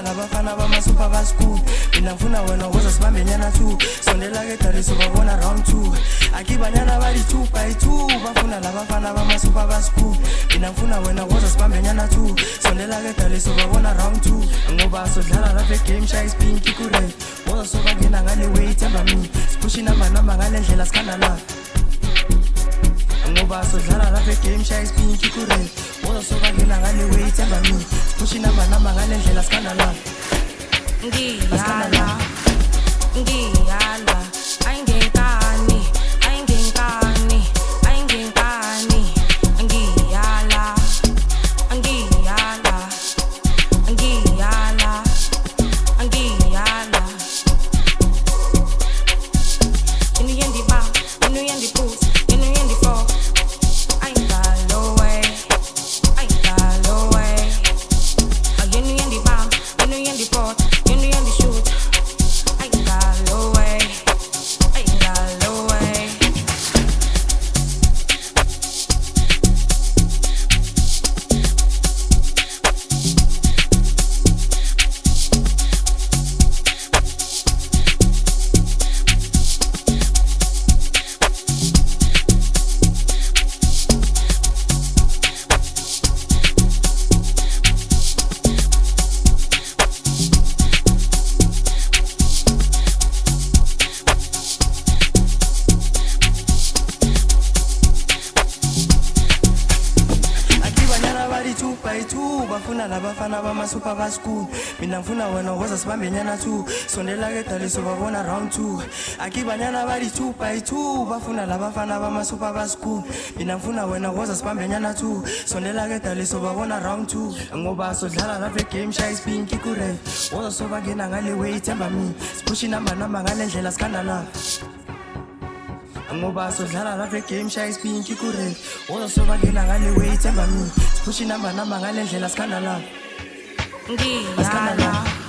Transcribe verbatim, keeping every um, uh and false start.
labafana bamasupa baskulu mina ngifuna wena woza sibambe nyana two sondela ke daliso babona round two akibanyana bali two by two bafuna labafana bamasupa baskulu mina ngifuna wena woza sibambe nyana two sondela ke daliso babona round two ngoba sodlala lapha game shy spin kikure woza soba ngena ngale way themba me pushing number number ngale ndlela sikhanda la ngoba sodlala lapha game shy spin kikure woza soba ngena ngale way themba me pushing number number ngale ndlela sikhanda la ngiyala ngiyala ayingekani ayingekani ayingekani ngiyala ngiyala ngiyala ngiyala inu yendi ba inu yendi push inu yendi fall I ain't got no way I ain't got no way inu yendi ba inu yendi fall inu yendi shoot I ain't got no way I ain't got no way two by two bafuna labafana bamasupa baskulu mina ngifuna wena woza sibambe nyana two sondela ke daliso babona round two akibanyana bali two by two bafuna labafana bamasupa baskulu mina ngifuna wena woza sibambe nyana two sondela ke daliso babona round two ngoba sodlala lapha game shy spin kikure woza soba ngena ngale way themba me push number number ngale ndlela sikhanda la ngoba sodlala lapha game shy spin kikure woza soba ngena ngale way themba me push number number ngale ndlela sikhanda la ngiyala